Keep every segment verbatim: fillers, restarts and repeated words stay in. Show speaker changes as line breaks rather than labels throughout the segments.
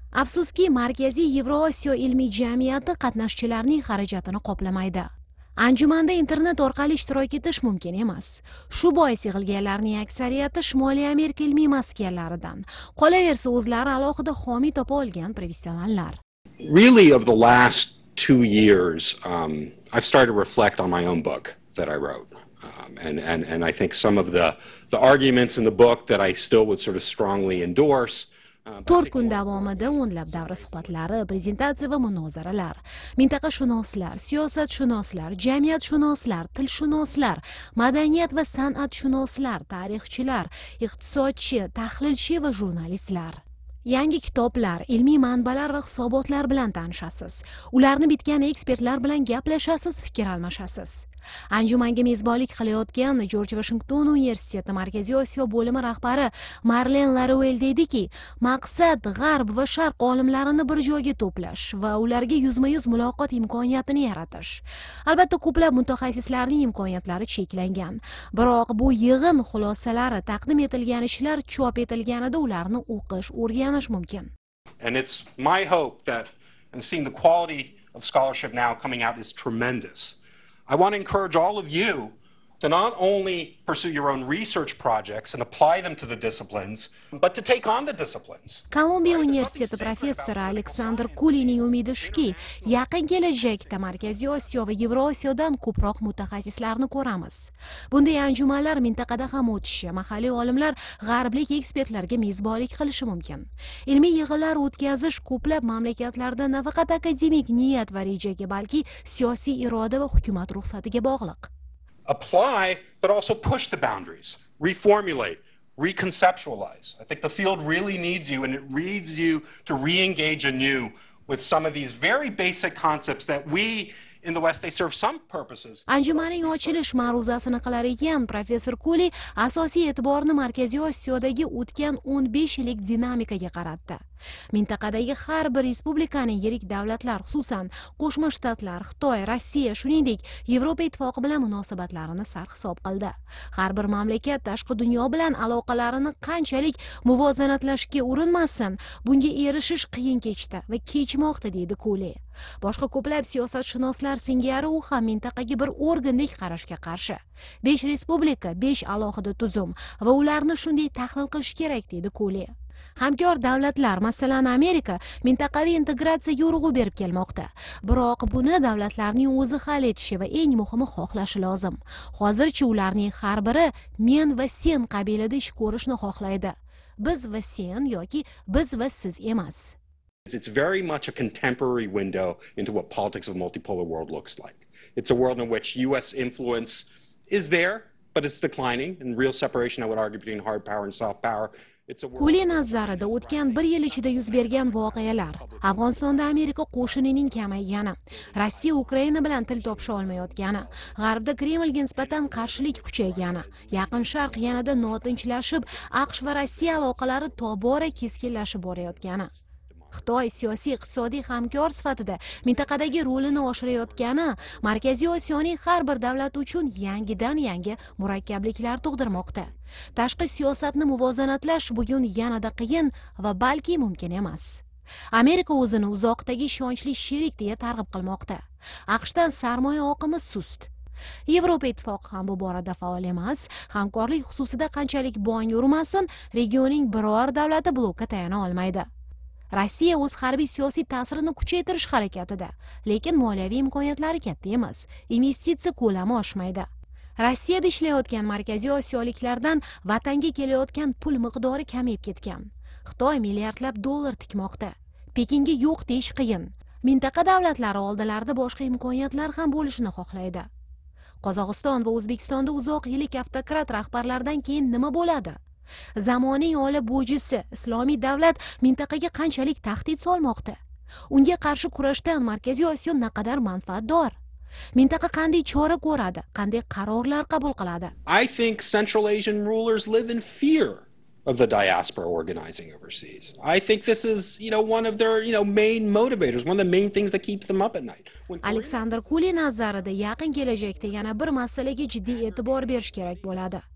Afsuski, Markaziy Yevrosiyo ilmiy jamiyati qatnashchilarning xarajatini qoplamaydi. Anjumanda internet orqali ishtirok etish mumkin emas. Shu bois yig'ilganlarning aksariyati Shimoliy Amerika ilmiy maskanlaridan, qolaversa o'zlari alohida homiy topa olgan professionallar.
Really, of the last two years, um, I've started to reflect on my own book that I wrote. Um, and, and, and I think some of the, the arguments in the book that I still would sort of strongly endorse.
to'rt kun davomida o'nlab davra suhbatlari, prezentatsiya va munozaralar, mintaqashunoslar, siyosatshunoslar, jamiyatshunoslar, tilshunoslar, madaniyat va san'atshunoslar, tarixchilar, iqtisodchi, tahlilchi va jurnalistlar. Yangi kitoblar, ilmiy manbalar va hisobotlar bilan tanishasiz. Ularni bitgan ekspertlar bilan gaplashasiz, fikr almashasiz. Anjumanga mezbonlik qilayotgan Jorj Vashington Universiteti Markaziy Osiyo bo'limi rahbari Marlen Laruel dediki, maqsad G'arb va Sharq olimlarini bir joyga to'plash va ularga yuzma-yuz muloqot imkoniyatini yaratish. Albatta, ko'plab mutaxassislarning imkoniyatlari cheklangan. Biroq bu yig'in xulosalari taqdim etilgan ishlar chop etilganida ularni o'qish, o'rganish mumkin.
And it's my hope that, and seeing the quality of scholarship now coming out is tremendous. I want to encourage all of you to not only pursue your own research projects and apply them to the disciplines, but to take on the disciplines.
Kolumbiya Universiteti professori Aleksandr Kulining umidi shuki, yaqin kelajakda Markaziy Osiyo va Yevrosiyodan ko'proq mutaxassislarni ko'ramiz. Bunday anjumanlar mintaqada ham o'tishi, mahalliy olimlar g'arblik ekspertlarga mezbonlik qilishi mumkin. Ilmiy yig'inlar o'tkazish ko'plab mamlakatlarda nafaqat akademik niyat va rejaga, balki siyosiy iroda va hukumat ruxsatiga bog'liq.
Apply, but also push the boundaries, reformulate, reconceptualize. I think the field really needs you, and it needs you to re-engage anew with some of these very basic concepts that we in the West, they serve some purposes.
Anjumanning ochilish ma'ruzasini qilar ekan professor Kuli asosiy e'tiborni Markaziy Osiyodagi o'tgan o'n besh yillik dinamikaga qaratdi. Mintaqadagi har bir respublikaning yirik davlatlar, xususan Qo'shma Shtatlar, Xitoy, Rossiya, shuningdek Yevropa ittifoqi bilan munosabatlarini sarhisob qildi. Har bir mamlakat tashqi dunyo bilan aloqalarini qanchalik muvozanatlashga urinmasin, bunga erishish qiyin kechdi va kechmoqda, deydi Kuli. Boshqa ko'plab siyosatshunoslar singari u ham mintaqaga bir organdek qarashga qarshi. besh respublika, besh alohida tuzum va ularni shunday tahlil qilish kerak, deydi Kuli. Hamkor davlatlar, masalan Amerika, mintaqaviy integratsiyaga urg'u berib kelmoqda. Biroq buni davlatlarning o'zi hal etishi va eng muhimi xohlashi lozim. Hozircha ularning har biri men va sen qabilida ish ko'rishni xohlaydi. Biz va sen yoki biz va siz emas.
It's very much a contemporary window into what politics of a multipolar world looks like. It's a world in which U S influence is there, but it's declining, and real separation, I would argue, between hard power and soft power.
Kuli nazarida o'tgan bir yil ichida yuz bergan voqealar, Afg'onistonda Amerika qo'shinining kamaygani, Rossiya Ukraina bilan til topisha olmayotgani, G'arbda Kremlga nisbatan qarshilik kuchaygani, Yaqin Sharq yanada notinchlashib, AQSh va Rossiya aloqalari tobora keskinlashib borayotgani, Xitoy siyosiy iqtisodiy hamkor sifatida mintaqadagi rolini oshirayotgani Markaziy Osiyoning har bir davlat uchun yangidan yangi murakkabliklar tug'dirmoqda. Tashqi siyosatni muvozanatlash bugun yanada qiyin va balki mumkin emas. Amerika o'zini uzoqdagi ishonchli sherik deya targ'ib qilmoqda. AQShdan sarmoya oqimi sust. Yevropa ittifoqi ham bu borada faol emas. Hamkorlik xususida qanchalik bong urmasin, regionning biror davlati blokka tayana olmaydi. Rossiya o'z harbiy siyosiy ta'sirini kuchaytirish harakatida, lekin moliyaviy imkoniyatlari katta emas. Investitsiya ko'lami oshmaydi. Rossiyada ishlayotgan Markaziy Osiyoliklardan vatanga kelayotgan pul miqdori kamayib ketgan. Xitoy milliardlab dollar tikmoqda. Pekinga yo'q deyish qiyin. Mintaqa davlatlari oldilarida boshqa imkoniyatlar ham bo'lishini xohlaydi. Qozog'iston va O'zbekistonda uzoq yillik avtokrat rahbarlardan keyin nima bo'ladi? Zamoning ola bo'jisi islomiy davlat mintaqaga qanchalik tahdid solmoqda? Unga qarshi kurashdan Markaziy Osiyo naqadar manfaatdor? Mintaqa qanday chora ko'radi, qanday qarorlar qabul qiladi?
I think Central Asian rulers live in fear of the diaspora organizing overseas. I think this is, you know, one of their, you know, main motivators, one of the main things that keeps them up at night.
Aleksandr Kuli nazarida yaqin kelajakda yana bir masalaga jiddiy e'tibor berish kerak bo'ladi.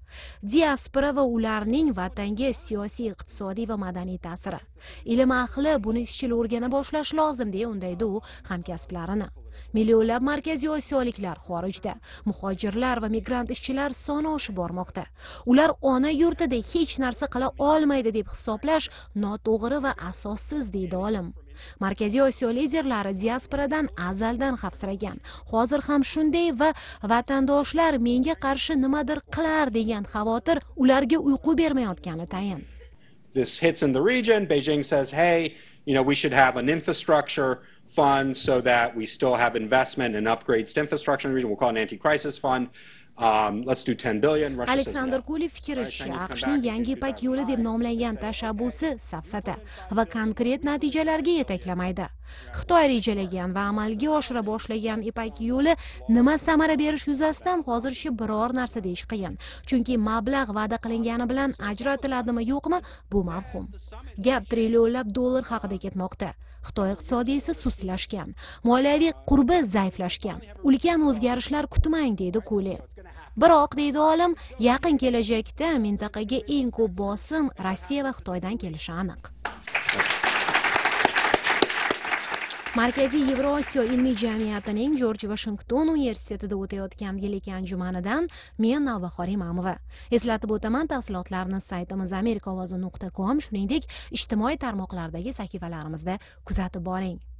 Diaspora va ularning vatanga siyosiy, iqtisodiy va madaniy ta'siri. Ilm ahli buni izchil o'rgana boshlash lozim, deya undaydi u hamkasblarini. Millionlab markaziy osiyoliklar xorijda, muhojirlar va migrant ishchilar soni oshib bormoqda. Ular ona yurtida hech narsa qila olmaydi deb hisoblash noto'g'ri va asossiz, deydi olim. Markaziy Osiyo liderlari diasporadan azaldan xavfsiragan. Hozir ham shunday va vatandoshlar menga qarshi nimadir qilar degan xavotir ularga uyqu bermayotgani tayin.
This hits in the region. Beijing says, hey, you know, we should have an infrastructure fund so that we still have investment and upgrades to infrastructure in the region. We'll call it an anti-crisis fund. Um, let's do ten billion.
Aleksandr Kulov fikricha, AQShning yangi Ipak yo'li deb nomlangan tashabbusi safsata va konkret natijalarga yetaklamaydi. Xitoy rejalagan va amalga oshira boshlagan Ipak yo'li nima samara berish yuzasidan hozircha biror narsa deyish qiyin. Chunki mablag' va'da qilingani bilan ajratiladimi yo'qmi, bu mavhum. Gap trillionlab dollar haqida ketmoqda. Xitoy iqtisodi esa sustlashgan, moliyaviy qurbi zaiflashgan. Ulkan o'zgarishlar kutmang, deydi Kuli. Biroq, deydi olim, yaqin kelajakda mintaqaga eng ko'p bosim Rossiya va Xitoydan kelishi aniq. Markaziy Yevrosiyo ilmiy jamiyatining Jorj Vashington universitetida o'tayotgan yillik anjumanidan men Navbahor Imamova. Eslatib o'taman, tafsilotlarni saytimiz amerika ovozi nuqta com, shuningdek ijtimoiy tarmoqlardagi sahifalarimizda kuzatib boring.